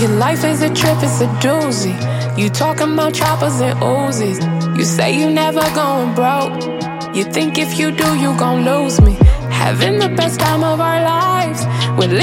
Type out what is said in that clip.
Your life is a trip, it's a doozy. You talking about choppers and Uzis. You say you never going broke. You think if you do, you gon' lose me. Having the best time of our lives. We're